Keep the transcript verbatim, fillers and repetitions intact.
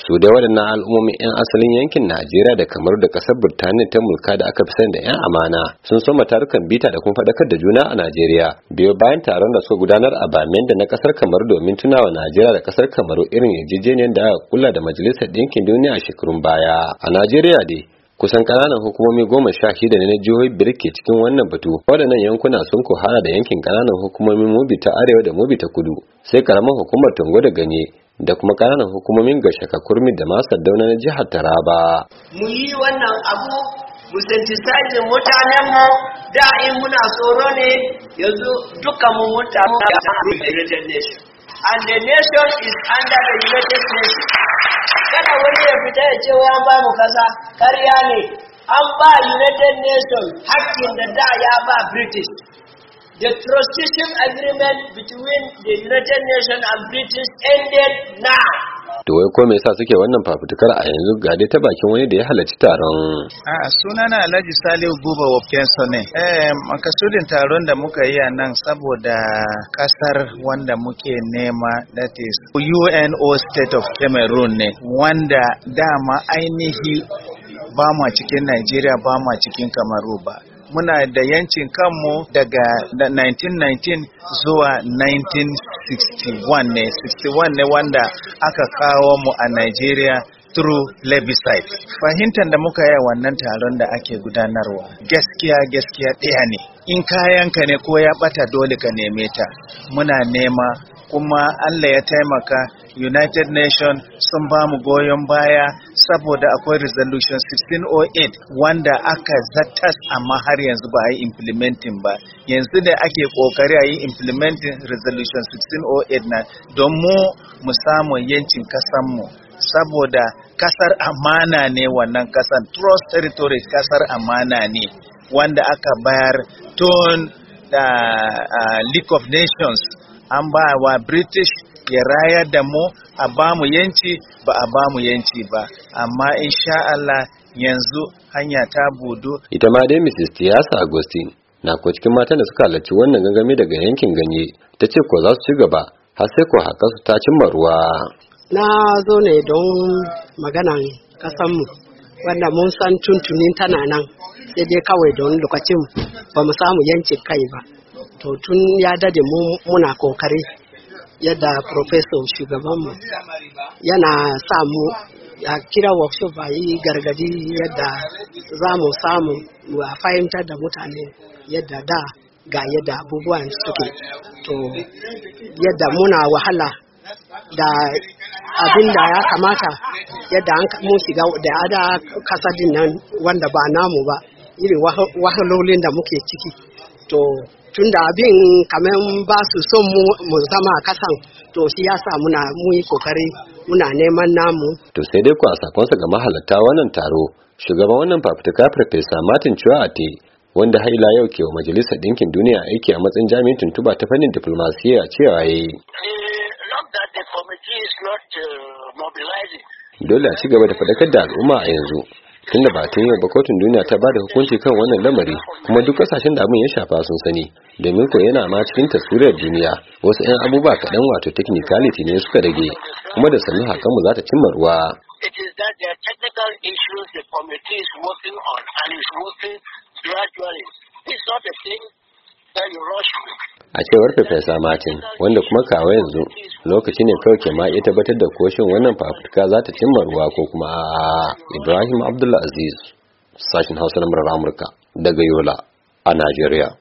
su dai waɗannan al'ummomin 'yan asalin yankin Najeriya da kamar da ƙasar Birtaniya ta mulka da aka fi sani da 'yan amana sun soma tarukan bita da kuma faɗakar da juna a Najeriya biyo bayan taron da suka gudanar a Bamenda na ƙasar Kamaru domin tunawa Najeriya da ƙasar Kamaru irin yarjejeniyar da aka kula da Majalisar Ɗinkin Duniya a shekarun baya. A Najeriya dai kusan ƙananan hukumomi goma sha shida ne na jihohi biyar ke cikin wannan batu. Waɗannan yankuna sun kohara da yankin ƙananan hukumomin Mubi ta Arewa da Mubi ta Kudu, sai karamar hukumar Tongo da Ganye da kuma ƙananan hukumomin Gashaka Kurmi da Masar Dauna na jihar Taraba. Mu yi wannan abu mu sensitize mutanen mu da in muna tsoro ne, yanzu dukkan mu mutanen da United Nations and the nation is under the United Nations. Kada wani ya fita ya ce wai an ba mu kaza, ƙarya ne. An ba United Nations hakkin da da ya ba British. The trusteeship agreement between the United Nations and British ended now. To wai ko me yasa suke wannan fafutukar a yanzu ga dai ta bakin wani da ya halarci taron? A sunana Alhaji Salihu Buba Wofkenso ne. Eh makasudin taron da muka yi a nan saboda kasar wanda muke nema, that is U N O State of Cameroon ne, wanda dama ainihi ba ma cikin Najeriya ba ma cikin Kamaru ba. Muna da yancin kanmu daga nineteen nineteen zuwa nineteen sixty-one ne sixty-one ne wanda aka kawo mu a Nigeria through plebiscite. Fahimtar da muka yi wannan taron da ake gudanarwa gaskiya gaskiya ɗaya ne, in kayanka ne ko ya bata dole ka neme ta. Muna nema kuma Allah ya taimaka, United Nations sun ba mu goyon baya saboda akwai resolution sixteen oh eight wanda aka zattas amma har yanzu ba a yi implementing ba. Yanzu da ake kokari a yi implementing resolution sixteen oh eight na don mu mu samu yancin kasanmu, saboda kasar amana ne wannan kasan, trust territory kasar amana ne wanda aka bayar tun da uh, League of Nations an ba wa British ya rayar da mu a ba mu yanci, ba a ba mu yanci ba, amma insha Allah yanzu hanya ta budu. Ita ma dai Missus Tiyasa Agustin na ko cikin matan da suka halarci wannan gangami daga yankin Ganye, ta ce ko za su ci gaba har sai ko haka su ta cimma ruwa. Na zo ne don maganan kasanmu wanda mun san tuntunin tana nan, sai dai kawai don lokacin ba mu samu yancin kai ba. To tun ya dade mu muna kokari yadda professor shugabanmu yana samu ya kira workshop a yi gargadi yadda za mu samu a fahimtar da mutane yadda da ga yadda abubuwan suke. To yadda muna wahala da abin da ya kamata yadda an mun shiga da ada kasadin nan wanda ba namu ba, irin wahalolin da muke ciki. To tunda abin kamar ba su son mu zama a kasan, to shi yasa muna mu yi kokari muna neman namu. To sai dai ku a sakonsa ga mahalarta wannan taro, shugaban wannan fafutuka Farfesa Martin Chuate wanda har ila yau ke wa Majalisar Ɗinkin Duniya aiki a matsayin jami'in tuntuba ta fannin diplomasiya cewa yayi dole a ci gaba da faɗakar da al'umma a yanzu, tunda ba tun yau ba kotun duniya ta bada hukunci kan wannan lamari, kuma duk kasashen da abin ya shafa sun sani, domin ko yana ma cikin taswirar duniya. Wasu 'yan abubuwa kaɗan wato technicality ne suka rage, kuma da sannu hakan mu za ta cimma ruwa. A cewar Farfesa Martin, wanda kuma kawo yanzu lokaci ne kawai ke ma iya tabbatar da koshin wannan fafutuka za ta cimma ruwa ko kuma a'a. Ibrahim Abdullah Aziz, sashin Hausa na Amurka daga Yola a Najeriya.